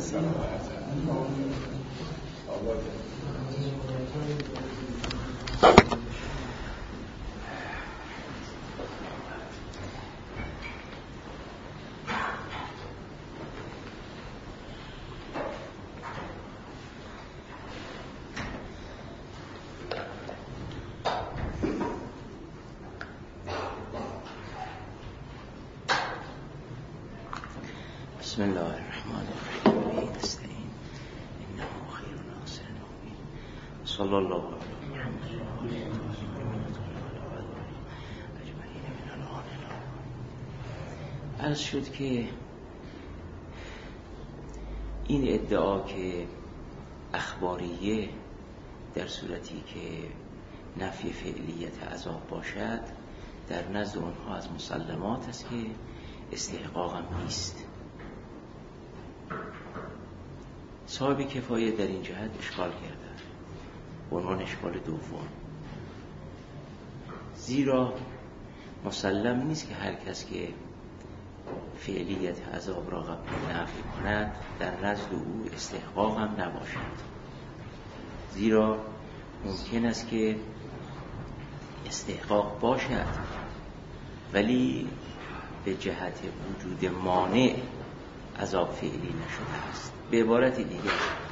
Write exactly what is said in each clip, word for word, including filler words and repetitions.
بسم الله الرحمن الرحیم. نستعین انه خیر ناصر نعین. صلی الله علی محمد و آله اجمعین من الان الی. عرض شد که این ادعا که اخباریه در صورتی که نفی فعلیت عذاب باشد در نزد اونها از مسلمات است که استحقاق هم نیست. صاحب کفایه در این جهت اشکال کردن، عنوان اشکال دوم. زیرا مسلم نیست که هر کس که فعلیت عذاب را قبول نفی کند در نزد او استحقاق هم نباشد. زیرا ممکن است که استحقاق باشد ولی به جهت وجود مانع عذاب فعلی نشده است. به عبارت دیگر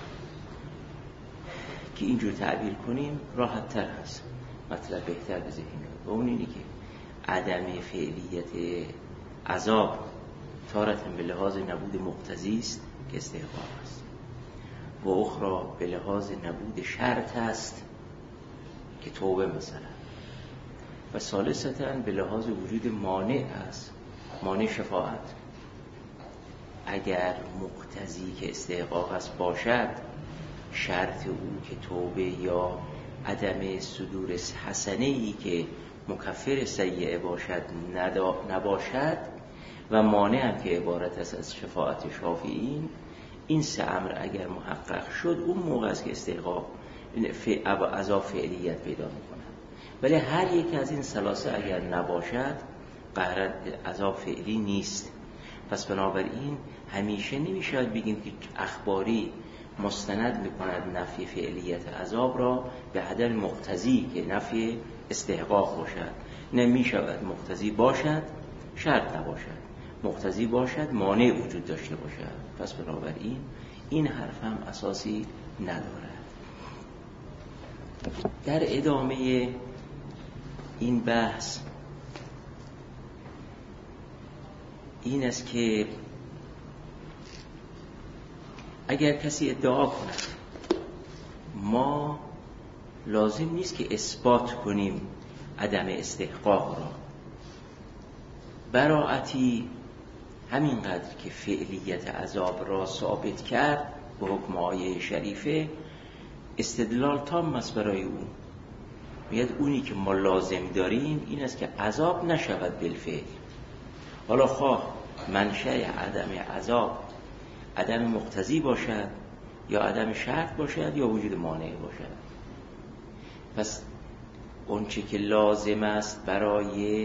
که اینجور تعبیر کنیم راحت تر هست، مطلب بهتر به ذهن میاد. و اون اینه که عدم فعلیت عذاب تارة به لحاظ نبود مقتضی است که استحقاق است و اخرى به لحاظ نبود شرط است که توبه مثلا، و ثالثاً به لحاظ وجود مانع است، مانع شفاعت. اگر مقتضی که استحقاق است باشد، شرط او که توبه یا عدم صدور حسنه‌ای که مکفر سیئه باشد نباشد و مانع هم که عبارت است از شفاعت شافعین، این سه امر اگر محقق شد اون موقع است که استحقاق عذاب فعلیت پیدا میکنه. ولی هر یک از این ثلاثه اگر نباشد قرار عذاب فعلی نیست. پس بنابراین همیشه نمیشه بگیم که اخباری مستند میکند نفی فعلیت عذاب را به عدم مقتضی که نفی استحقاق باشد. نمیشود مقتضی باشد شرط نباشد، مقتضی باشد مانع وجود داشته باشد. پس بنابراین این حرف هم اساسی ندارد. در ادامه این بحث این است که اگر کسی ادعا کند ما لازم نیست که اثبات کنیم عدم استحقاق را، براعتی همینقدر که فعلیت عذاب را ثابت کرد به حکم آیه شریفه استدلال تام است برای اون. میگه اونی که ما لازم داریم این است که عذاب نشود بالفعل. حالا خواه منشأ عدم عذاب عدم مقتضی باشد یا عدم شرط باشد یا وجود مانع باشد. پس اون چه که لازم است برای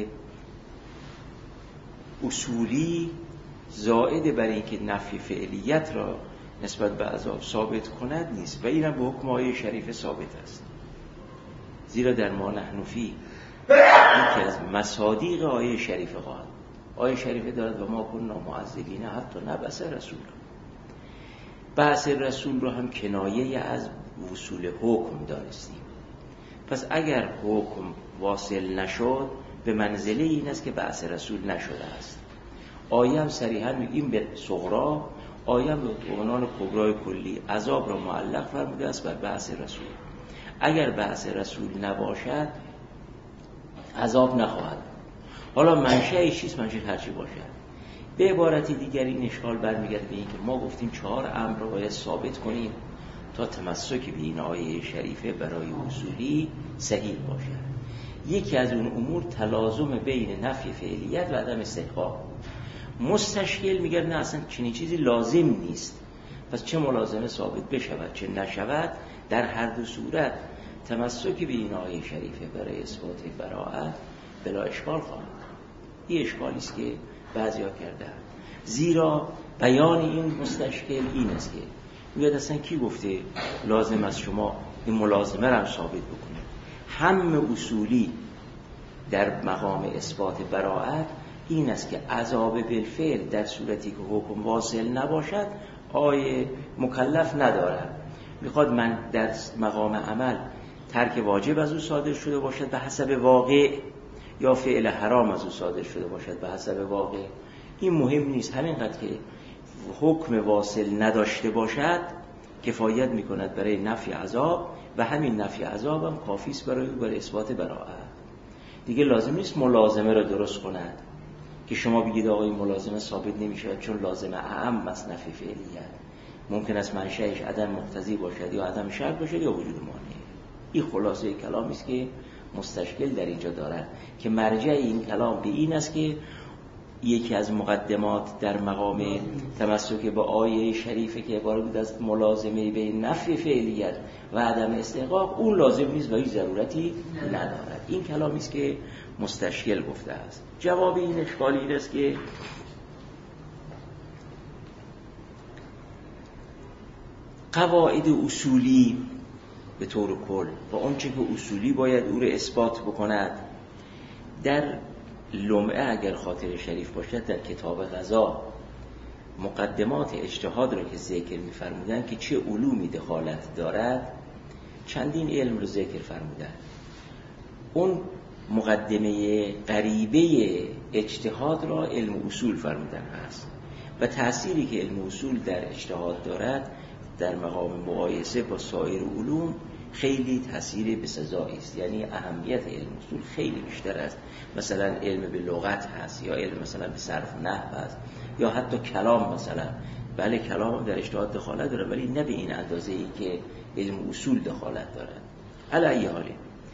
اصولی زائد برای اینکه نفی فعلیت را نسبت به عذاب ثابت کند نیست و اینم به حکم آیه شریف ثابت است. زیرا در ما نحنفی یکی از مصادیق آیه شریف قال، آیه شریف دارد و ما کننا معذبین حتی نبعث رسول. بعث رسول رو هم کنایه از وصول حکم دانستیم. پس اگر حکم واصل نشد به منزله این است که بعث رسول نشده است. آیه هم صریحا میگیم به صغرا، آیه هم به عنوان کبرای کلی عذاب را معلق فرموده است بر بعث رسول. اگر بعث رسول نباشد عذاب نخواهد. حالا منشأ چیست؟ منشأ هرچی باشد. به عبارت دیگر این اشکال برمیگرده به این که ما گفتیم چهار امر را باید ثابت کنیم تا تمسک به این آیه شریفه برای اصولی صحیح باشد. یکی از اون امور تلازم بین نفی فعلیت و عدم استحقاق. مستشکل میگه نه اصلا چنین چیزی لازم نیست، پس چه ملازمه ثابت بشود چه نشود، در هر دو صورت تمسک به این آیه شریفه برای اثبات براءت بلا اشکال خواهد. این اشکالی است که بعضیا کردن. زیرا بیان این مستشکل این است که میگه اصلا کی گفته لازم است شما این ملازمه را ثابت بکنید. هم اصولی در مقام اثبات براءت این است که عذاب بالفعل در صورتی که حکم واصل نباشد آیه مکلف ندارد. میخواد من در مقام عمل ترک واجب از او صادر شده باشد به حسب واقع یا فعل حرام از او صادر شده باشد به حسب واقع، این مهم نیست. همینقدر که حکم واصل نداشته باشد کفایت میکند برای نفی عذاب و همین نفی عذاب هم کافی است برای او برای اثبات براءت. دیگه لازم نیست ملازمه را درست کند که شما بگید آقای ملازمه ثابت نمیشه چون لازمه اعم است نفی فعلیت، ممکن است منشأش عدم مقتضی باشد یا عدم شرط باشد یا وجود مانع. این خلاصه کلامی است که مستشکل در اینجا دارد که مرجع این کلام به این است که یکی از مقدمات در مقام تمسک به آیه شریفه که عبارت بود از ملازمه بین نفی فعلیت و عدم استحقاق، اون لازم نیست و هیچ ضرورتی ندارد. این کلامی است که مستشکل گفته است. جواب این اشکال این است که قواعد اصولی به طور کل و آنچه که اصولی باید او را اثبات بکند در لمعه اگر خاطر شریف باشد در کتاب قضا مقدمات اجتهاد را که ذکر می‌فرمودند که چه علومی دخالت دارد چندین علم رو ذکر فرمودند. اون مقدمه قریبه اجتهاد را علم اصول فرمودن هست و تأثیری که علم اصول در اجتهاد دارد در مقام مقایسه با سایر علوم خیلی تأثیر بسزایی است. یعنی اهمیت علم اصول خیلی بیشتر است مثلا علم به لغت هست یا علم مثلا به صرف و نحو هست یا حتی کلام مثلا. بله کلام در اجتهاد دخالت داره ولی نه به این اندازه ای که علم اصول دخالت دارد. علی حاله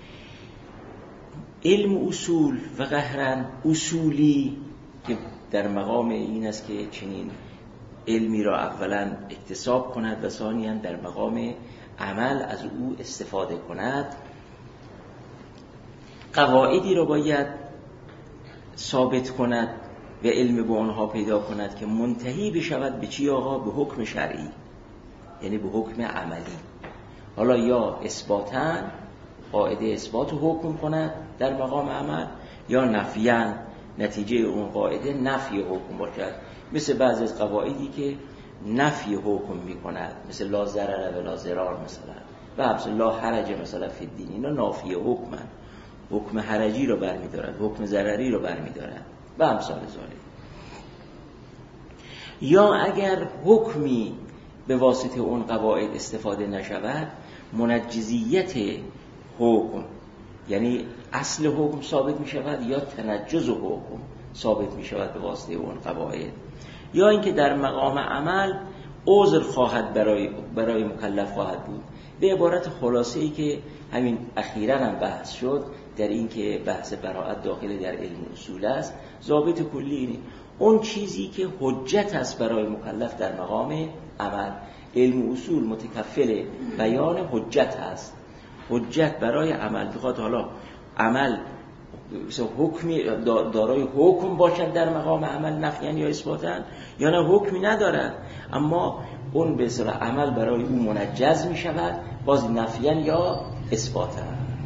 علم اصول و قهرن اصولی که در مقام این است که چنین علمی را اولا اکتساب کند و ثانیاً در مقام عمل از او استفاده کند، قواعدی را باید ثابت کند و علم به آنها پیدا کند که منتهی بشود به چی آقا؟ به حکم شرعی، یعنی به حکم عملی. حالا یا اثباتاً قاعده اثبات و حکم کند در مقام عمل یا نفیاً نتیجه اون قاعده نفی حکم باشد، مثل بعضی از قواعدی که نفی حکم می کند مثل لا ضرر و لا ضرار مثلا و مثل لا حرج مثلا فی الدین، اینا نافی حکمن، حکم حرجی رو برمی دارد حکم ضرری رو برمی دارد و امثال ذالک. یا اگر حکمی به واسطه اون قواعد استفاده نشود منجزیت حکم یعنی اصل حکم ثابت می شود یا تنجز حکم ثابت می شود به واسطه اون قواعد، یا اینکه در مقام عمل عذر خواهد برای برای مکلف خواهد بود. به عبارت خلاصه ای که همین اخیراً هم بحث شد در این که بحث براءت داخل در علم اصول است، ضابط کلی اینه اون چیزی که حجت است برای مکلف در مقام عمل. علم اصول متکفل بیان حجت است، حجت برای عمل بخواد حالا عمل حکمی دارای حکم باشد در مقام عمل نفیاً یا اثباتاً یا نه حکمی ندارد اما اون به صورت عمل برای او منجز می شود باز نفیاً یا اثباتاً.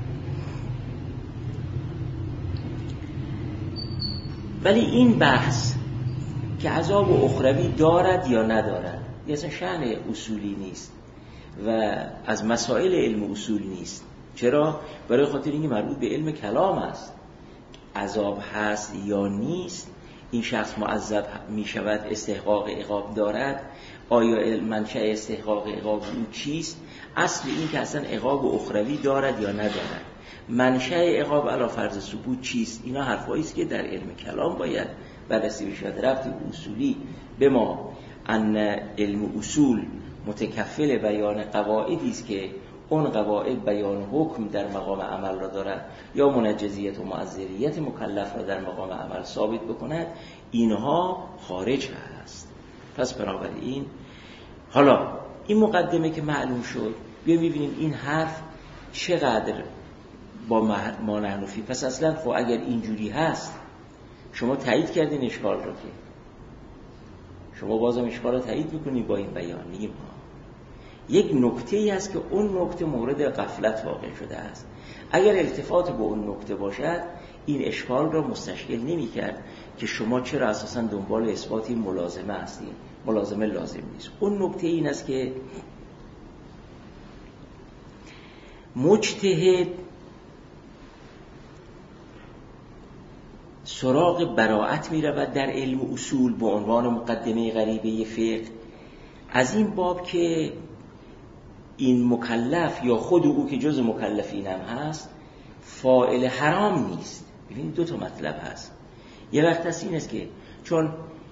ولی این بحث که عذاب اخروی دارد یا ندارد یه اصلا شأن اصولی نیست و از مسائل علم اصول نیست. چرا؟ برای خاطر اینکه مربوط به علم کلام است. عذاب هست یا نیست، این شخص معذب می شود، استحقاق عقاب دارد، آیا منشأ استحقاق عقاب او چیست، اصل این که اصلا عقاب اخروی دارد یا ندارد، منشأ عقاب علی فرض ثبوت چیست، اینا حرفایی است که در علم کلام باید بررسی بشود. ربط اصولی به ما ان علم اصول متکفل بیان قواعدی است که اون قواعد بیان حکم در مقام عمل را دارد یا منجزیت و معذریت مکلف را در مقام عمل ثابت بکند، اینها خارج هست. پس بنابراین حالا این مقدمه که معلوم شد بیا می‌بینیم این حرف چقدر با ما نحنفی. پس اصلا خب اگر اینجوری هست شما تایید کردین اشکال رو که شما بازم اشکال رو تایید میکنید با این بیان. میگیم یک نکته ای هست که اون نکته مورد غفلت واقع شده است. اگر التفات به اون نکته باشد این اشکال را مستشکل نمی کرد که شما چرا اساساً دنبال اثبات این ملازمه هستید. ملازمه لازم نیست. اون نکته این است که مجتهد سراغ براءت می رود در علم اصول به عنوان مقدمه غریبه فقه، از این باب که این مکلف یا خود او که جز مکلفین هم هست فاعل حرام نیست. ببینید دو تا مطلب هست. یه وقت هست این است که چون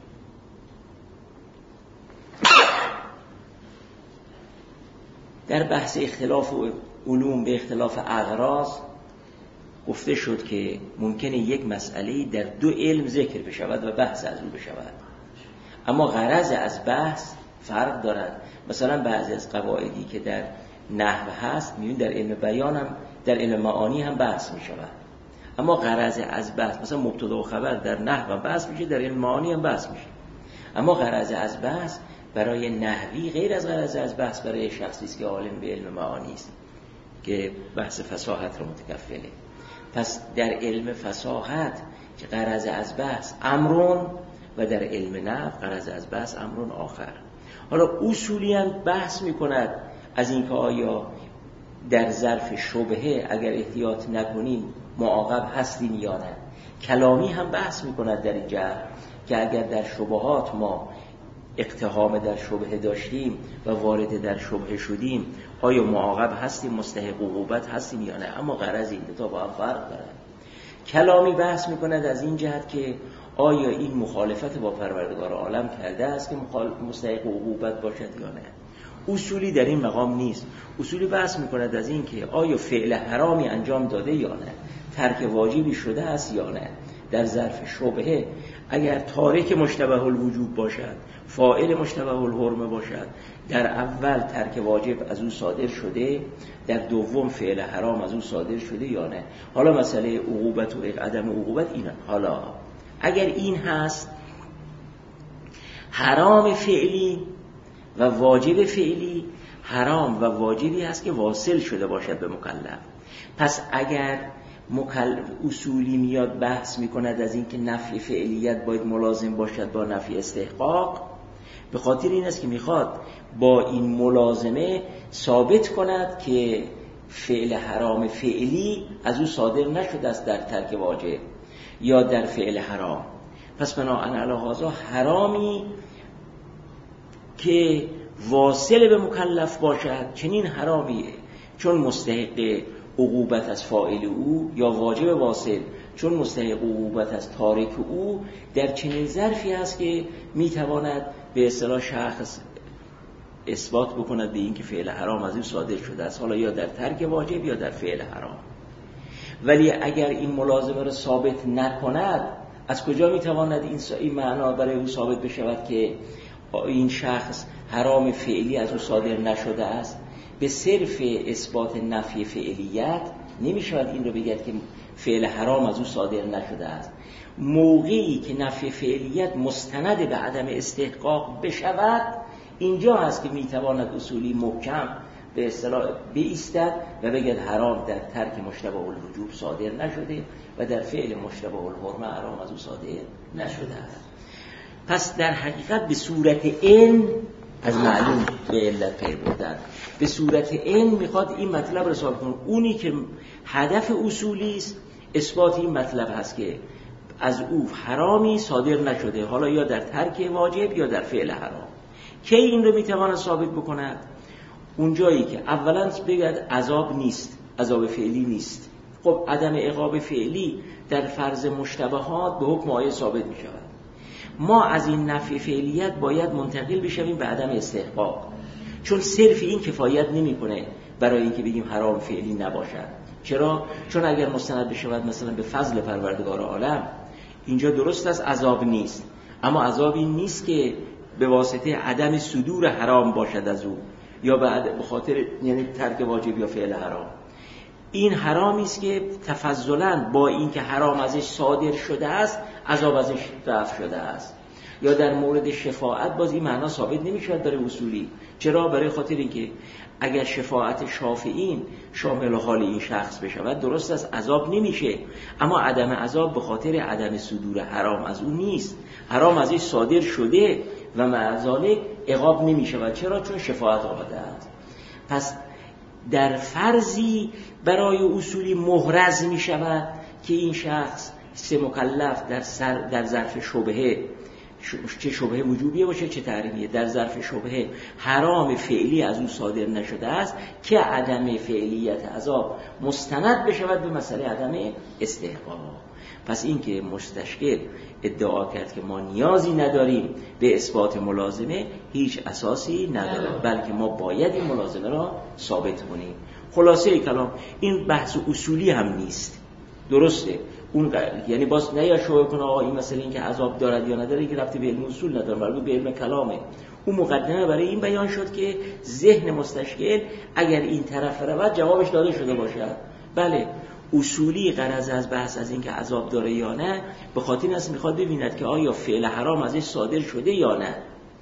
در بحث اختلاف علوم به اختلاف اغراض گفته شد که ممکنه یک مسئله در دو علم ذکر بشود و بحث از او بشود، اما غرض از بحث فرق دارد. مثلا بعضی از قواعدی که در نحو هست میبینید در علم بیان هم در علم معانی هم بحث میشود، اما غرض از بحث مثلا مبتدا و خبر در نحو هم بحث میشه، در علم معانی هم بحث میشه، اما غرض از بحث برای نحوی غیر از غرض از بحث برای شخصی است که عالم به علم معانی است که بحث فصاحت رو متکفله. پس در علم فصاحت که غرض از بحث امرون و در علم نحو غرض از بحث امرون آخر. حالا اصولیاً بحث میکند از اینکه آیا در ظرف شبهه اگر احتیاط نکنیم معاقب هستیم یا نه. کلامی هم بحث میکند در این جهت که اگر در شبهات ما اقتحام در شبهه داشتیم و وارد در شبهه شدیم آیا معاقب هستیم، مستحق عقوبت هستیم یا نه. اما غرض این دو تا با هم فرق دارد. کلامی بحث میکند از این جهت که آیا این مخالفت با پروردگار عالم کرده است که مستحق عقوبت باشد یا نه. اصولی در این مقام نیست. اصولی بحث میکند از این که آیا فعل حرامی انجام داده یا نه، ترک واجبی شده است یا نه. در ظرف شبهه اگر تارک مشتبه الوجوب باشد، فاعل مشتبه الحرمه باشد، در اول ترک واجب از او صادر شده، در دوم فعل حرام از او صادر شده یا نه. حالا مسئله عقوبت و عدم عقوبت اینه. حالا اگر این هست حرام فعلی و واجب فعلی، حرام و واجبی هست که واصل شده باشد به مکلف. پس اگر مکلف اصولی میاد بحث میکند از این که نفی فعلیت باید ملازم باشد با نفی استحقاق، به خاطر این است که میخواد با این ملازمه ثابت کند که فعل حرام فعلی از او صادر نشده است در ترک واجب یا در فعل حرام. پس بناهن علی هذا حرامی که واصل به مکلف باشد چنین حرامیه چون مستحق عقوبت از فاعل او، یا واجب واصل چون مستحق عقوبت از تارک او، در چنین ظرفی است که میتواند به اصطلاح شخص اثبات بکند به این که فعل حرام از او صادر شده است، حالا یا در ترک واجب یا در فعل حرام. ولی اگر این ملازمه را ثابت نکند، از کجا میتواند این این معنا برای او ثابت بشود که این شخص حرام فعلی از او صادر نشده است؟ به صرف اثبات نفی فعلیت نمیشود این رو بگید که فعل حرام از او صادر نشده است. موقعی که نفی فعلیت مستند به عدم استحقاق بشود، اینجا هست که میتواند اصولی محکم به اصطلاح بایستد و بگید حرام در ترک مشتبه الوجوب صادر نشده و در فعل مشتبه الحرمه حرام از او صادر نشده است. پس در حقیقت به صورت این از معلوم به علت پی بردن، به صورت این میخواد این مطلب رو ثابت کنه. اونی که هدف اصولی است اثبات این مطلب هست که از او حرامی صادر نشده، حالا یا در ترک واجب یا در فعل حرام. کی این رو میتواند ثابت بکند؟ اونجایی که اولا بگید عذاب نیست، عذاب فعلی نیست. خب عدم عقاب فعلی در فرض مشتبهات به حکم آیه ثابت می شود. ما از این نفی فعلیت باید منتقل بشویم به عدم استحقاق، چون صرف این کفایت نمی کنه برای اینکه بگیم حرام فعلی نباشد. چرا؟ چون اگر مستند بشود مثلا به فضل پروردگار عالم، اینجا درست است عذاب نیست، اما عذاب این نیست که به واسطه عدم صدور حرام باشد از او، یا به خاطر یعنی ترک واجب یا فعل حرام. این حرامی است که تفضلاً با اینکه حرام ازش صادر شده است عذاب ازش رفع شده است. یا در مورد شفاعت باز این معنا ثابت نمیشه برای اصولی. چرا؟ برای خاطر اینکه اگر شفاعت شافعین شامل حال این شخص بشود درست است عذاب نمیشه، اما عدم عذاب به خاطر عدم صدور حرام از اون نیست، حرام ازش صادر شده و مع ذلک عقاب نمیشود. چرا؟ چون شفاعت آمده است. پس در فرضی برای اصولی محرز میشود که این شخص سه مکلف در سر در ظرف شبهه، چه شبهه وجوبیه باشه چه تحریمیه، در ظرف شبهه حرام فعلی از او صادر نشده است که عدم فعلیت عذاب مستند بشود به مسئله عدم استحقاق. پس این که مستشکل ادعا کرد که ما نیازی نداریم به اثبات ملازمه هیچ اساسی نداره، بلکه ما باید این ملازمه را ثابت کنیم. خلاصه کلام این بحث اصولی هم نیست، درسته؟ اون یعنی باز نه یا شوه کنه آقا این مسئله این که عذاب دارد یا نداره که ربطی به علم اصول نداره، بلکه به علم کلامه. اون مقدمه برای این بیان شد که ذهن مستشکل اگر این طرف رود جوابش داده شده باشد. بله اصولی غرض از بحث از این که عذاب داره یا نه به خاطر این است میخواد ببیند که آیا فعل حرام ازش صادر شده یا نه.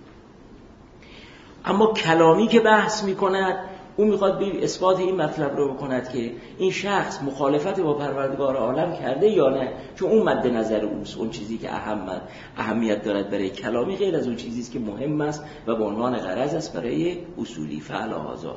اما کلامی که بحث میکند اون میخواد به اثبات این مطلب رو بکند که این شخص مخالفت با پروردگار عالم کرده یا نه، چون اون مد نظر اوست. اون چیزی که اهم اهمیت دارد برای کلامی غیر از اون چیزی است که مهم است و به عنوان غرض است برای اصولی. فعل هذا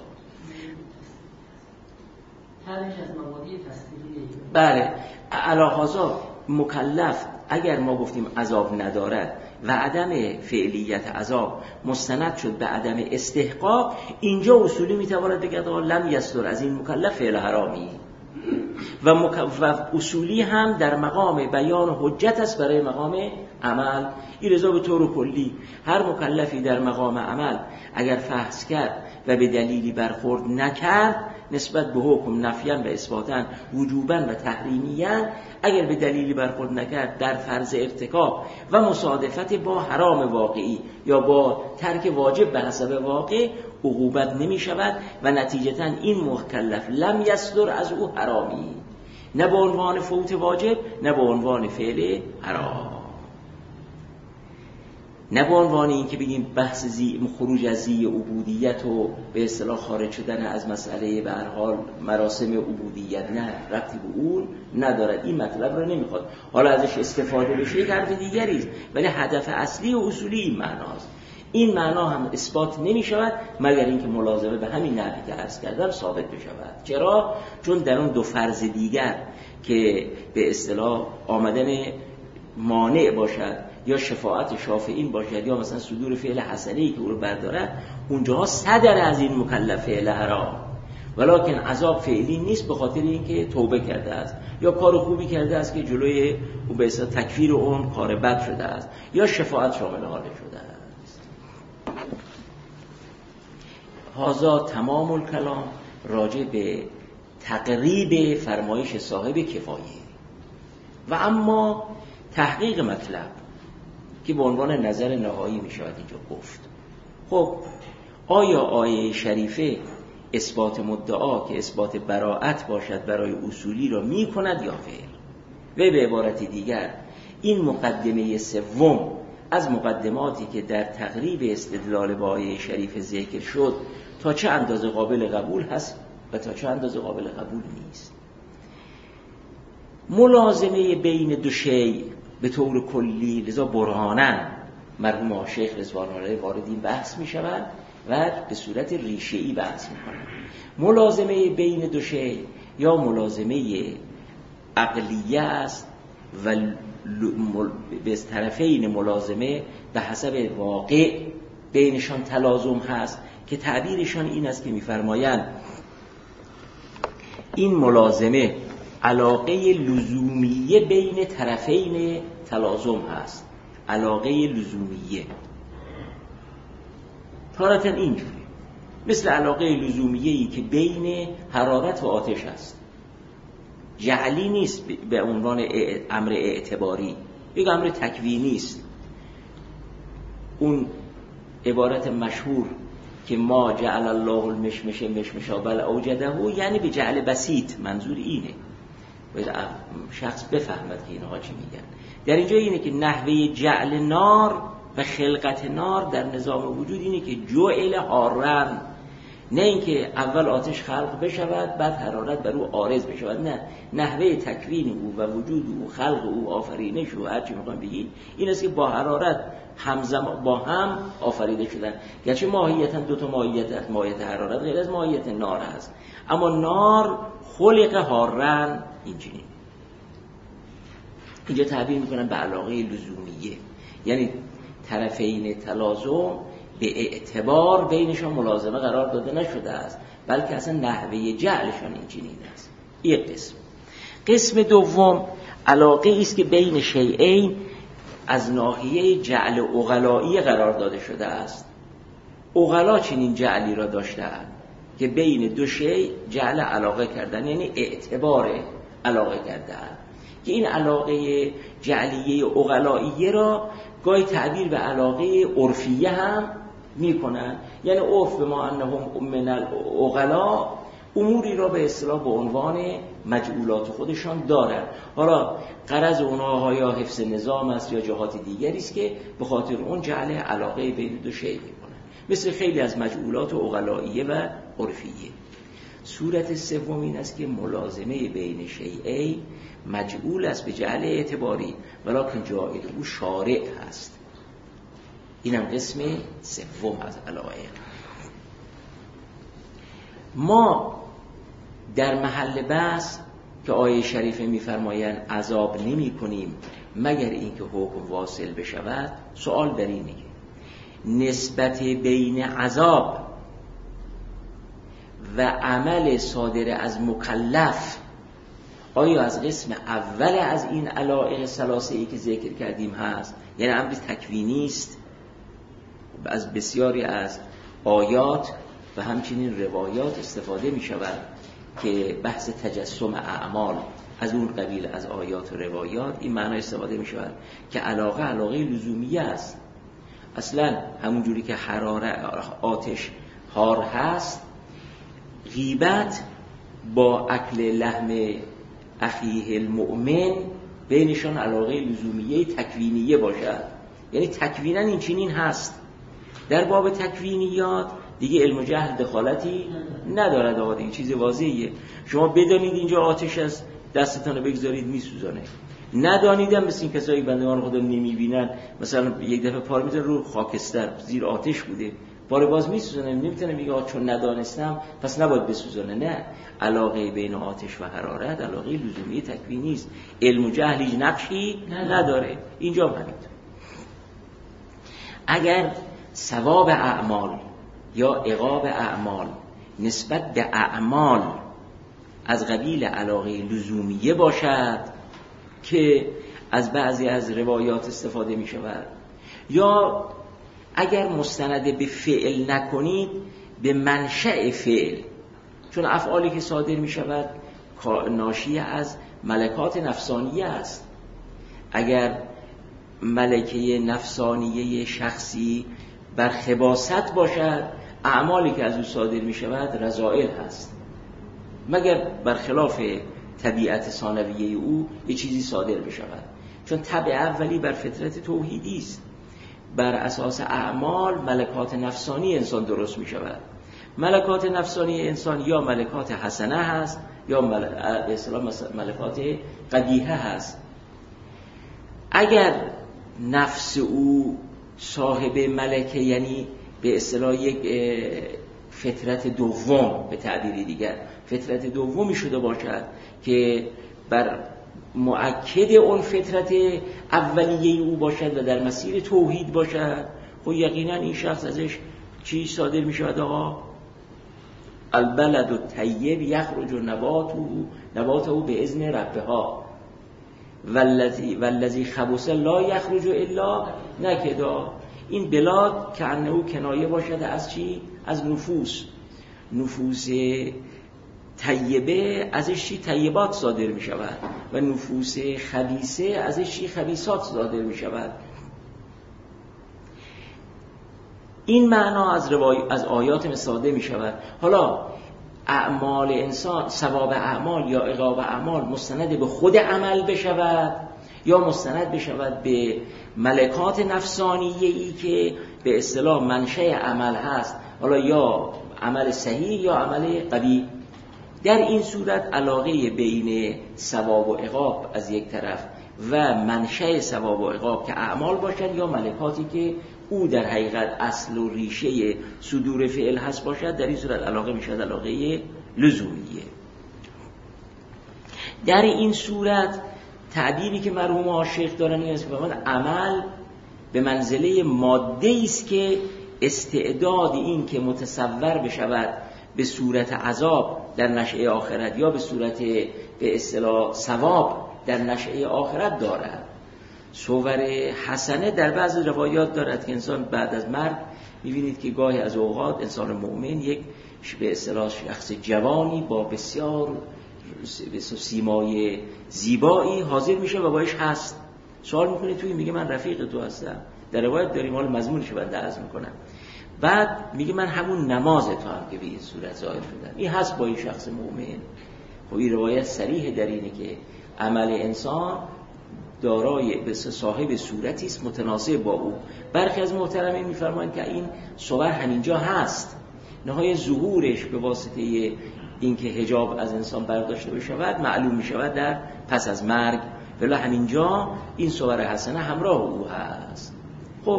هرش از مبادی تصدیقی. بله علی هذا مکلف اگر ما گفتیم عذاب ندارد و عدم فعلیت عذاب مستند شد به عدم استحقاق، اینجا اصولی میتواند بگه لم یصدر از این مکلف فعل حرامی و, مک... و اصولی هم در مقام بیان حجت است برای مقام عمل. این رضا به طور کلی هر مکلفی در مقام عمل اگر فحص کرد و به دلیلی برخورد نکرد نسبت به حکم نفیاً و اثباتاً وجوباً و تحریمیاً، اگر به دلیلی برخورد نکرد در فرض ارتکاب و مصادفت با حرام واقعی یا با ترک واجب به حسب واقع عقوبت نمی شود و نتیجتاً این مکلف لم یصدر از او حرامی، نه به عنوان فوت واجب نه به عنوان فعل حرام، نه به عنوان این که بگیم بحث زی خروج از زی عبودیت و به اصطلاح خارج شدن از مسئله به هر حال مراسم عبودیت، نه ربطی به اون ندارد. این مطلب رو نمیخواد حالا ازش استفاده بشه یک حرف دیگری است، ولی هدف اصلی و اصولی این معناست. این معنا هم اثبات نمی شود مگر اینکه ملازمه به همین نحوی که عرض کردم ثابت بشود. چرا؟ چون در اون دو فرض دیگر که به اصطلاح آمدن مانع باشد یا شفاعت شافعین باشد یا مثلا صدور فعل حسنی که او رو برداره، اونجاها صدر از این مکلف فعل حرام، ولکن عذاب فعلی نیست به خاطر اینکه توبه کرده است یا کار خوبی کرده است که جلوی او به اصطلاح تکفیر اون کار بد شده است یا شفاعت شامل حال شده است. هذا تمام الکلام راجع به تقریب فرمایش صاحب کفایه. و اما تحقیق مطلب که به عنوان نظر نهایی می شود اینجا گفت. خب آیا آیه شریفه اثبات مدعا که اثبات براءت باشد برای اصولی را می کند یا غیر؟ و به عبارت دیگر این مقدمه سوم از مقدماتی که در تقریب استدلال با آیه شریف ذکر شد تا چه اندازه قابل قبول هست و تا چه اندازه قابل قبول نیست. ملازمه بین دو شی به طور کلی لذا برهانن مرحوم شیخ رضوان الله وارد این بحث می شوند و به صورت ریشه‌ای بحث می کنند. ملازمه بین دو شی یا ملازمه عقلیه است و به طرفین ملازمه به حسب واقع بینشان تلازم هست که تعبیرشان این است که می‌فرمایند این ملازمه علاقه لزومیه بین طرفین تلازم هست. علاقه لزومیه تارتاً اینجوری مثل علاقه لزومیه‌ای که بین حرارت و آتش است، جعلی نیست به عنوان امر اعتباری، یک امر تکوینی است. اون عبارت مشهور که ما جعل الله المشمش مشمشا بل اوجده یعنی به جعل بسیط، منظور اینه باید شخص بفهمد که اینها چی میگن. در اینجا اینه که نحوه جعل نار و خلقت نار در نظام وجود اینه که جعل حارن، نه اینکه اول آتش خلق بشود بعد حرارت بر او عارض بشود، نه، نحوه تکوین او و وجود او، خلق او، آفرینش او، هر چی میخوایم بگید این است که با حرارت همزمان با هم آفریده شدن. گرچه ماهیتا دو تا ماهیت هست، ماهیت حرارت غیر از ماهیت نار هست، اما نار خلق حارن اینجوری. اینجا تعبیر میکنن به علاقه لزومیه، یعنی طرفین تلازم به اعتبار بینشان ملازمه قرار داده نشده است، بلکه اصلا نحوه جعلشان این چنین است. یک قسم. قسم دوم علاقه است که بین شیئین از ناحیه جعل عقلایی قرار داده شده است. عقلا چنین جعلی را داشتند که بین دو شیء جعل علاقه کردن، یعنی اعتبار علاقه کردن، که این علاقه جعلیه عقلاییه را گاهی تعبیر به علاقه عرفیه هم میکنن، یعنی عرف به ما انهم من العقلا اموری را به اصطلاح به عنوان مجعولات خودشان دارن. حالا غرض اونها یا حفظ نظام است یا جهات دیگری است که به خاطر اون جعل علاقه بین دو شیء میکنن، مثل خیلی از مجعولات عقلاییه و عرفیه. صورت سوم این است که ملازمه بین شیئین مجعول است به جعل اعتباری ولکن جاعل او شارع هست. اینم قسم سوم از علایق. ما در محل بحث که آیه شریفه می‌فرمایند عذاب نمی کنیم مگر اینکه حکم واصل بشود، سوال در اینه که نسبت بین عذاب و عمل صادر از مکلف آیا از قسم اول از این علایق ثلاثه‌ای که ذکر کردیم هست، یعنی امر تکوینی است؟ از بسیاری از آیات و همچنین روایات استفاده می شود که بحث تجسم اعمال از اون قبیل از آیات و روایات این معنی استفاده می شود که علاقه علاقه لزومیه است. اصلا همون جوری که حراره آتش حار هست، غیبت با اکل لحم اخیه المؤمن بینشان علاقه لزومیه تکوینیه باشد، یعنی تکوینا این چنین هست. در باب تکوینیات دیگه علم و جهل دخالتی ندارد. آقا این چیز واضحیه، شما بدانید اینجا آتش از دستتان بگذارید میسوزانه، ندانیدم مثل این کسایی بندگان خدا نمیبینن، مثلا یک دفعه پاره میذاره رو خاکستر زیر آتش بوده پاره باز میسوزانه، نمیتونه میگه چون ندانستم پس نباید بسوزانه. نه، علاقه بین آتش و حرارت علاقه لزومی تکوینی است، علم و جهل هیچ نقشی نداره. اینجا همینطور. اگر ثواب اعمال یا عقاب اعمال نسبت به اعمال از قبیل علاقه لزومیه باشد که از بعضی از روایات استفاده می شود، یا اگر مستند به فعل نکنید به منشأ فعل، چون افعالی که صادر می شود ناشی از ملکات نفسانیه است. اگر ملکه نفسانیه شخصی بر خباثت باشد، اعمالی که از او صادر می شود رذائل هست، مگر برخلاف طبیعت ثانویه او یه چیزی صادر بشود، چون طبع اولی بر فطرت توحیدی است. بر اساس اعمال ملکات نفسانی انسان درست می شود. ملکات نفسانی انسان یا ملکات حسنه هست یا مل... به اصطلاح ملکات قبیحه هست. اگر نفس او صاحب ملکه، یعنی به اصطلاح یک فطرت دوم، به تعبیری دیگر فطرت دومی شده باشد که بر مؤکد اون فطرت اولیه او باشد و در مسیر توحید باشد، خب یقینا این شخص ازش چی صادر می شود؟ آقا البلد الطیب یخرج نباته نباته به اذن ربها والذی والذی خبث لا یخرج الا نکدا. این بلاد که انه کنایه باشد از چی؟ از نفوس. نفوس طیبه ازش چی؟ طیبات صادر می شود و نفوس خبیثه ازش چی؟ خبیثات صادر می شود. این معنا از روای از آیات صادر می شود. حالا اعمال انسان، ثواب اعمال یا عقاب اعمال مستند به خود عمل بشود یا مستند بشود به ملکات نفسانیه‌ای که به اصطلاح منشأ عمل هست، حالا یا عمل صحیح یا عمل قبیح. در این صورت علاقه بین ثواب و عقاب از یک طرف و منشأ ثواب و عقاب که اعمال باشد یا ملکاتی که او در حقیقت اصل و ریشه صدور فعل هست باشد، در این صورت علاقه میشد علاقه لزومیه. در این صورت تعبیری که مرحوم عاشق دارن این است که عمل به منزله ماده است که استعداد این که متصور بشود به صورت عذاب در نشأه آخرت یا به صورت به اصطلاح ثواب در نشأه آخرت دارد. صور حسنه در بعض روایات دارد که انسان بعد از مرگ می‌بینید که گاهی از اوقات انسان مؤمن یک به اصطلاح شخص جوانی با بسیار سیمای زیبایی حاضر میشه و باش هست. سوال میکنه توی میگه من رفیق تو هستم. در روایت داریم حال مضمونش بنده عرض میکنم. بعد میگه من همون نماز تو هم که به این صورت ظاهر شدم. این هست با این شخص مؤمن. خب این روایت صریح در اینه که عمل انسان دارای به صاحب صورتی است متناسب با او. برخی از محترمین میفرمایند که این صور همینجا هست. نهای ظهورش به واسطه اینکه حجاب از انسان برداشته بشود معلوم میشود در پس از مرگ، ولی همینجا این صور حسنه همراه او هست. خب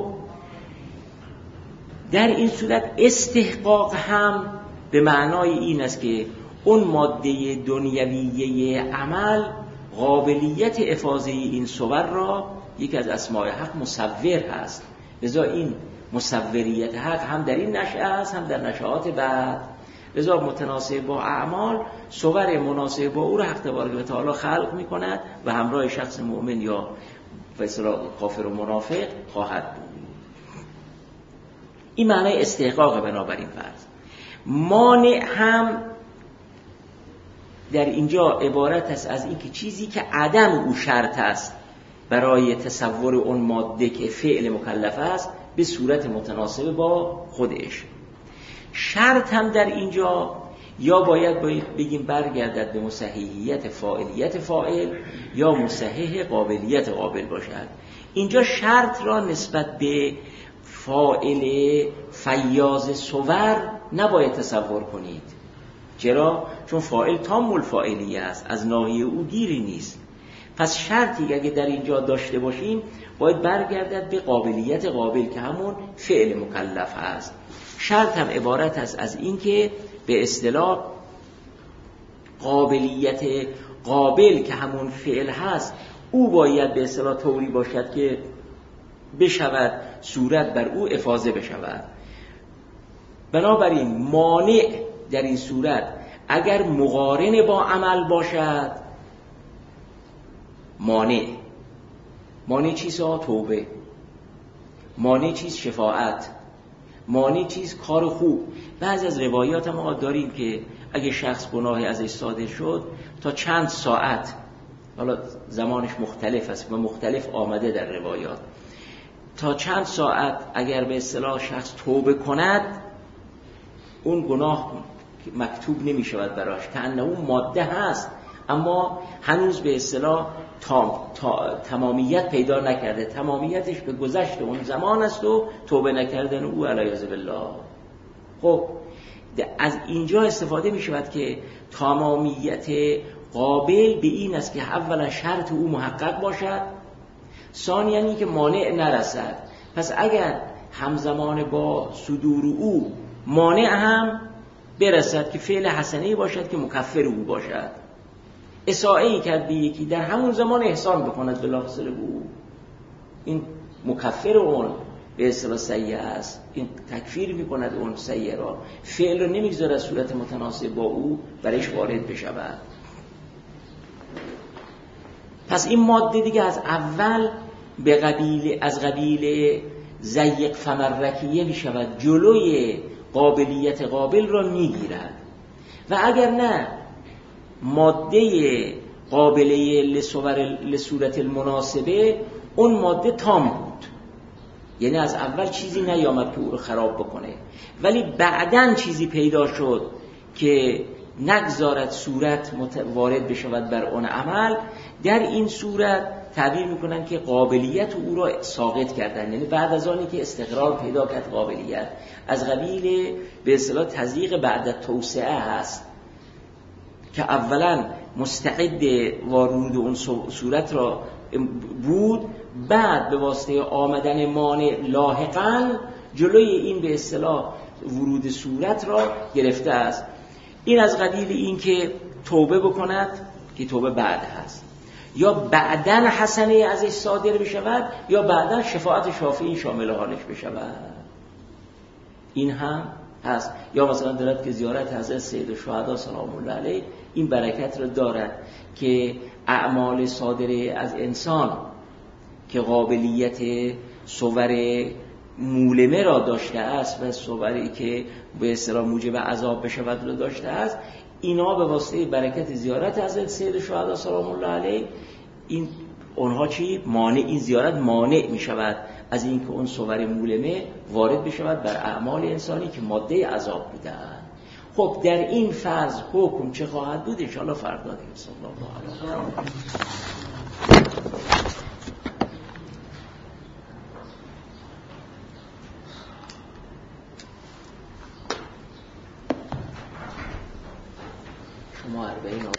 در این صورت استحقاق هم به معنای این است که اون ماده دنیویه عمل قابلیت افاضه این صور را یک از اسماء حق مصور هست. لذا این مصوریت حق هم در این نشأه است هم در نشأات بعد. لذا متناسب با اعمال صور مناسب با او را حق تبارک و تعالی خلق می کند و همراه شخص مؤمن یا به اصطلاح کافر و منافق خواهد بود. این معنی استحقاق بنابراین فرض. مانع هم در اینجا عبارت است از این که چیزی که عدم او شرط است برای تصور اون ماده که فعل مکلف است به صورت متناسب با خودش. شرط هم در اینجا یا باید بگیم برگردد به مصححیت فاعلیت فاعل یا مصحح قابلیت قابل باشد. اینجا شرط را نسبت به فاعل فیاض صور نباید تصور کنید. چرا؟ چون فاعل تام الفاعلیه است، از ناحیه او گیری نیست. پس شرطی اگه در اینجا داشته باشیم باید برگردد به قابلیت قابل که همون فعل مکلف هست. شرط هم عبارت است از این که به اصطلاح قابلیت قابل که همون فعل هست او باید به اصطلاح طوری باشد که بشود صورت بر او افاضه بشود. بنابراین مانع در این صورت اگر مقارن با عمل باشد، مانع مانع چیست؟ توبه. مانع چیست؟ شفاعت. مانع چیست؟ کار خوب. بعضی از روایات ما داریم که اگه شخص گناهی ازش صادر شد تا چند ساعت، حالا زمانش مختلف است و مختلف آمده در روایات، تا چند ساعت اگر به اصطلاح شخص توبه کند اون گناه مکتوب نمی شود براش، که انه اون ماده هست اما هنوز به اصطلاح تام، تا، تمامیت پیدا نکرده. تمامیتش به گذشت اون زمان است و توبه نکردن او علیاذ بالله. خب از اینجا استفاده می شود که تمامیت قابل به این است که اولا شرط او محقق باشد، ثانیاً این که مانع نرسد. پس اگر همزمان با صدور او مانع هم برسد که فعل حسنه‌ای باشد که مکفر او باشد، اساءه‌ای کرد به یکی در همون زمان احسان بکند بلافاصله او، این مکفر اون به اصطلاح سیئه است، این تکفیر میکند اون سیئه را، فعل رو نمیگذارد صورت متناسب با او برایش وارد بشود. پس این ماده دیگه از اول به قبیل از قبیل ضیق فمرکیه میشود، جلوی قابلیت قابل را میگیرد. و اگر نه ماده قابله لصورت المناسبه اون ماده تام بود، یعنی از اول چیزی نیامد که او رو خراب بکنه، ولی بعداً چیزی پیدا شد که نگذارد صورت وارد بشود بر اون عمل. در این صورت تعبیر میکنن که قابلیت او را ساقط کردن، یعنی بعد از آنی که استقرار پیدا کرد قابلیت، از قبیل به اصطلاح تضییق بعد توسعه هست که اولا مستعد ورود اون صورت را بود، بعد به واسطه آمدن مانع لاحقاً جلوی این به اصطلاح ورود صورت را گرفته است. این از قبیل این که توبه بکند که توبه بعد هست، یا بعدن حسنه ازش صادر بشود، یا بعدن شفاعت شافعی شامل حالش بشود. این هم هست. یا مثلا دارد که زیارت حضرت سید الشهدا سلام الله علیه این برکت را دارد که اعمال صادره از انسان که قابلیت صور مولمه را داشته است و صوری که به اصطلاح موجب عذاب بشود را داشته است، اینا به واسطه برکت زیارت حضرت سید الشهدا سلام الله علیه این اونها چی؟ مانع، این زیارت مانع می شود از اینکه اون صور مولمه وارد بشود بر اعمال انسانی که ماده عذاب بودند. خب در این فرض حکم چه خواهد بود؟ ان شاء الله فردا دیگه. صلی الله علیه و شما اربعین